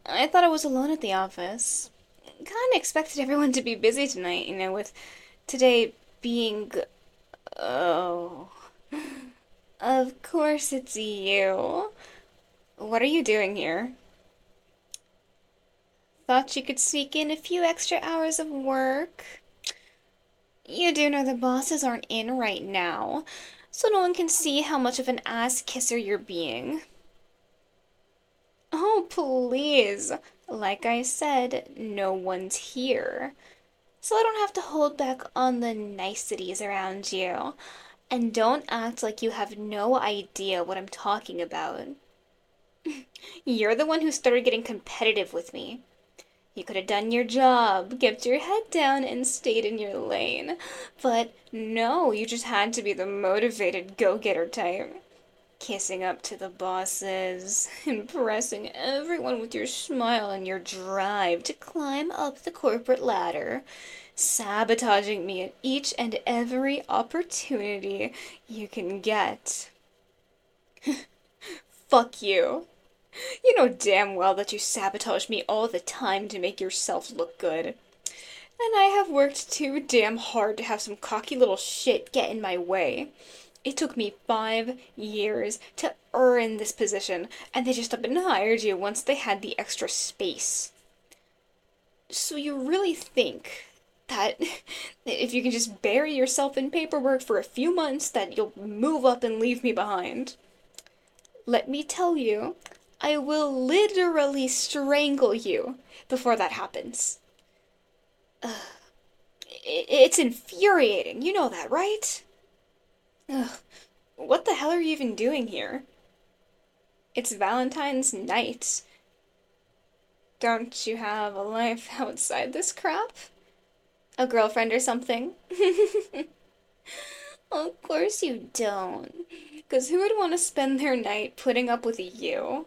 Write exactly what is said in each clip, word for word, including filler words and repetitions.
I thought I was alone at the office. Kinda expected everyone to be busy tonight, you know, with today being. Oh. Of course it's you. What are you doing here? Thought you could sneak in a few extra hours of work? You do know the bosses aren't in right now, so no one can see how much of an ass kisser you're being. Oh, please. Like I said, no one's here. So I don't have to hold back on the niceties around you. And don't act like you have no idea what I'm talking about. You're the one who started getting competitive with me. You could have done your job, kept your head down, and stayed in your lane. But no, you just had to be the motivated go getter type. Kissing up to the bosses, impressing everyone with your smile and your drive to climb up the corporate ladder, sabotaging me at each and every opportunity you can get. Fuck you. You know damn well that you sabotage me all the time to make yourself look good. And I have worked too damn hard to have some cocky little shit get in my way. It took me five years to earn this position, and they just up and hired you once they had the extra space. So you really think that if you can just bury yourself in paperwork for a few months that you'll move up and leave me behind? Let me tell you, I will literally strangle you before that happens. Ugh. It's infuriating, you know that, right? Ugh. What the hell are you even doing here? It's Valentine's night. Don't you have a life outside this crap? A girlfriend or something? Of course you don't. Because who would want to spend their night putting up with you?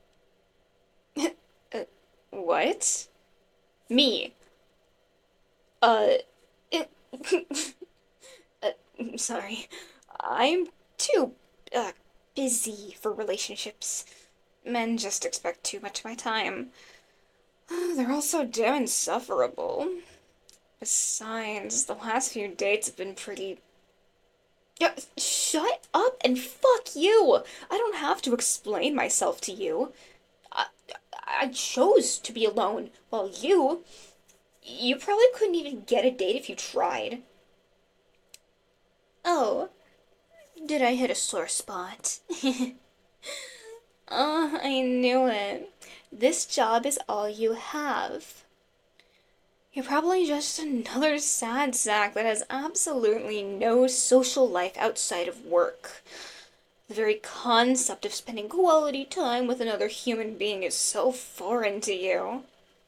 uh, what? Me. Uh, it, uh, sorry. I'm too, uh, busy for relationships. Men just expect too much of my time. They're all so damn insufferable. Besides, the last few dates have been pretty. Yeah, shut up and fuck you! I don't have to explain myself to you. I, I chose to be alone, while you. You probably couldn't even get a date if you tried. Oh, did I hit a sore spot? Oh, I knew it. This job is all you have. You're probably just another sad sack that has absolutely no social life outside of work. The very concept of spending quality time with another human being is so foreign to you.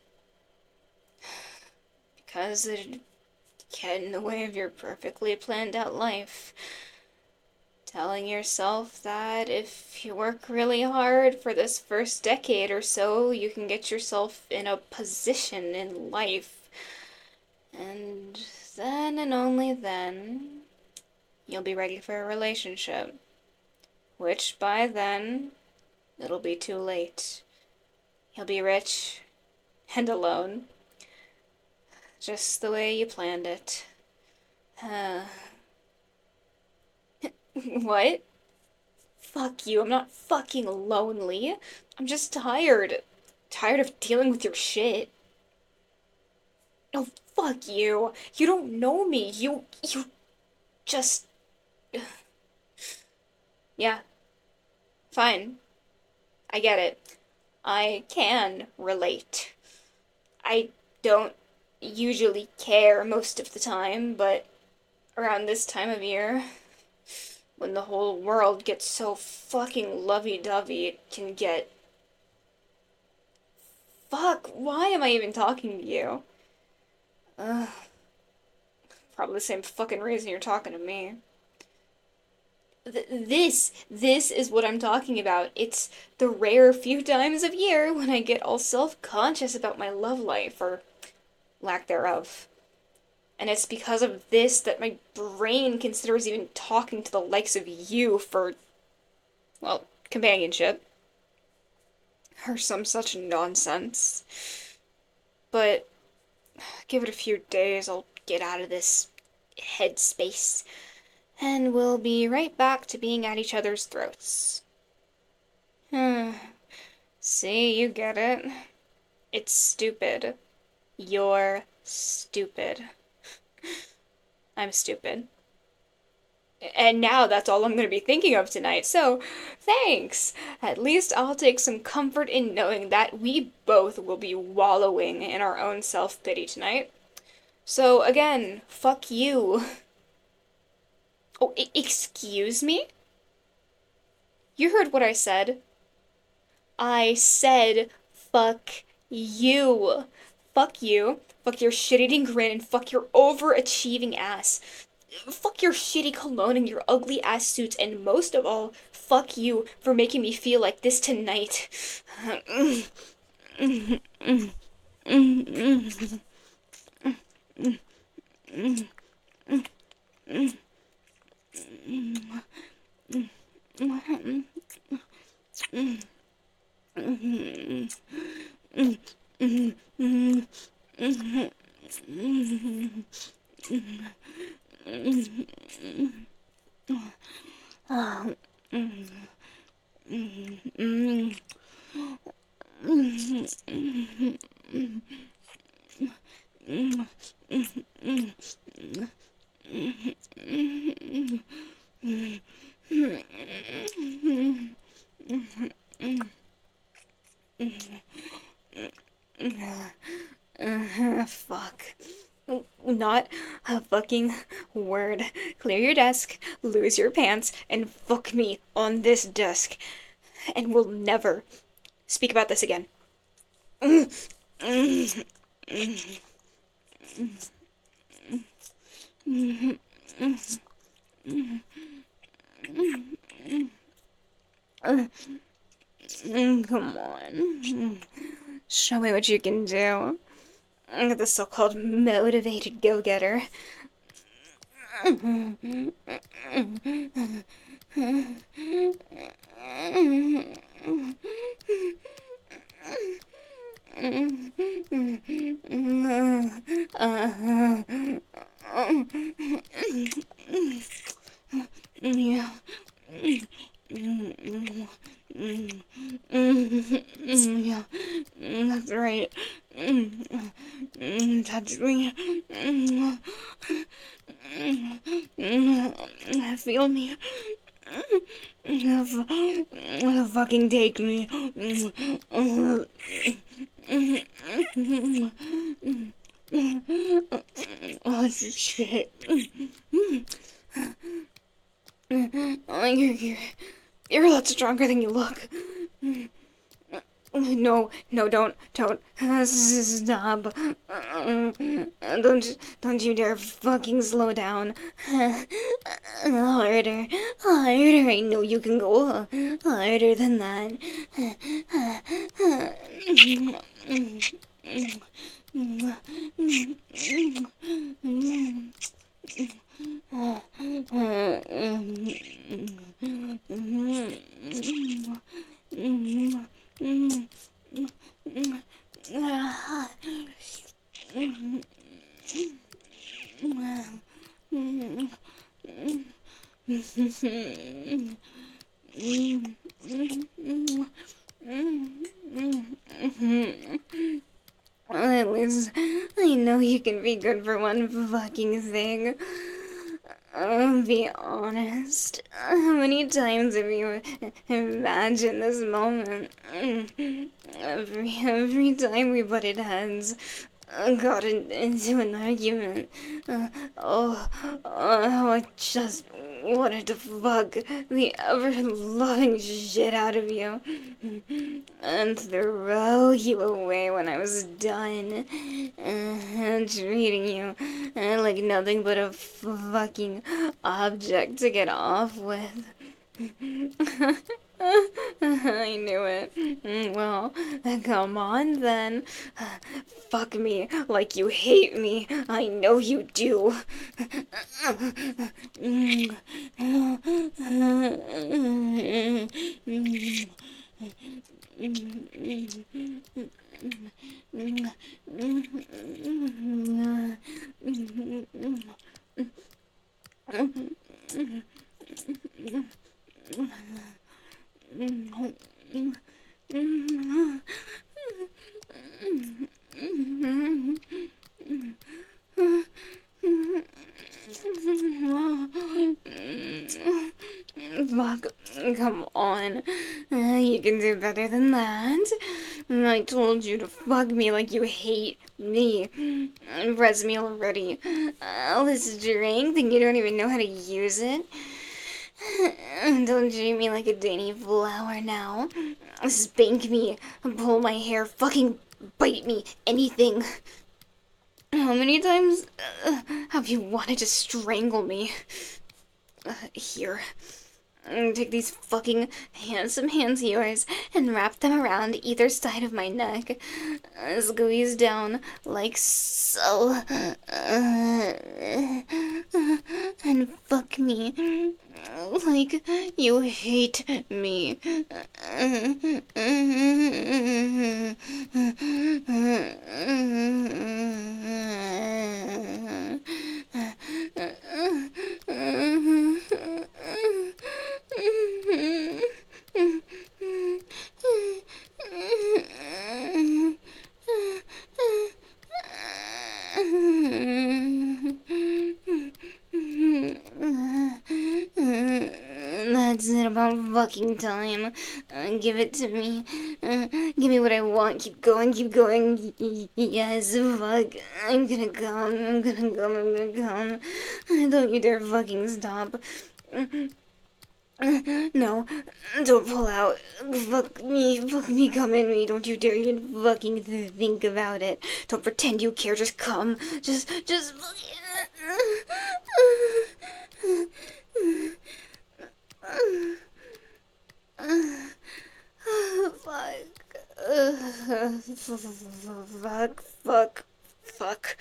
Because it'd get in the way of your perfectly planned out life. Telling yourself that if you work really hard for this first decade or so, you can get yourself in a position in life. And then and only then, you'll be ready for a relationship. Which by then, it'll be too late. You'll be rich and alone. Just the way you planned it. Uh, what? Fuck you, I'm not fucking lonely. I'm just tired. Tired of dealing with your shit. Oh, fuck you. You don't know me. You, you just. Yeah, fine. I get it. I can relate. I don't usually care most of the time, but around this time of year, when the whole world gets so fucking lovey-dovey, it can get. Fuck, why am I even talking to you? Ugh, probably the same fucking reason you're talking to me. Th- this, this is what I'm talking about. It's the rare few times of year when I get all self-conscious about my love life, or lack thereof. And it's because of this that my brain considers even talking to the likes of you for, well, companionship. or some such nonsense. But give it a few days, I'll get out of this headspace, and we'll be right back to being at each other's throats. Hmm. See, you get it. It's stupid. You're stupid. I'm stupid. And now that's all I'm going to be thinking of tonight, so thanks! At least I'll take some comfort in knowing that we both will be wallowing in our own self-pity tonight. So again, fuck you. Oh, I- excuse me? You heard what I said. I said fuck you. Fuck you. Fuck your shit-eating grin and fuck your overachieving ass. Fuck your shitty cologne and your ugly ass suits, and most of all, fuck you for making me feel like this tonight. Fuck. Not a fucking word. Clear your desk, lose your pants, and fuck me on this desk. And we'll never speak about this again. Come on. Show me what you can do. The so-called motivated go-getter. Yeah. Yeah, that's right. Touch me. Feel me. Fucking take me. Oh, shit. Oh, you're, you're, you're a lot stronger than you look. No, no, don't, don't, stop. Don't, don't you dare fucking slow down. Harder, harder, I know you can go harder than that. At least I know you can be good for one fucking thing. Uh, be honest. How many times have you imagined this moment? Every every time we butted heads, uh, got in, into an argument. Uh, oh, oh, I just wanted to fuck the ever-loving shit out of you and throw you away when I was done, uh, treating you uh, like nothing but a fucking object to get off with. I knew it. Well, come on then. Fuck me like you hate me. I know you do. Fuck, come on. Uh, you can do better than that. I told you to fuck me like you hate me. Impress me already. All this drink, think you don't even know how to use it? Don't treat me like a dainty flower now. Spank me, pull my hair, fucking bite me, anything. How many times uh, have you wanted to strangle me? Uh, here. Take these fucking handsome hands of yours and wrap them around either side of my neck. Uh, squeeze down like so. Uh, and fuck me like you hate me. That's it about fucking time. Uh, give it to me. Uh, give me what I want. Keep going, keep going. Y- yes, fuck. I'm gonna come. I'm gonna come. I'm gonna come. Don't you dare fucking stop. No, don't pull out. Fuck me, fuck me, come in me. Don't you dare even fucking think about it. Don't pretend you care. Just come. Just, just fucking. Fuck. Fuck. Fuck. Fuck.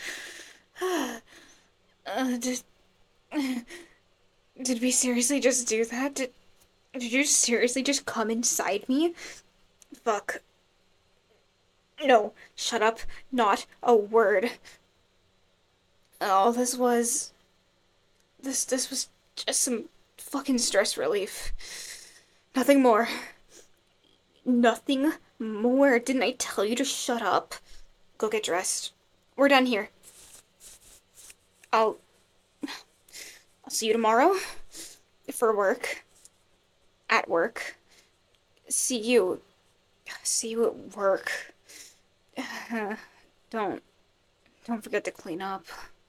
Uh, did, did we seriously just do that? Did, did you seriously just come inside me? Fuck. No, shut up. Not a word. All this was... This, this was just some fucking stress relief. Nothing more. Nothing more. Didn't I tell you to shut up? Go get dressed. We're done here. I'll... I'll see you tomorrow. For work. At work. See you. See you at work. Don't... Don't forget to clean up.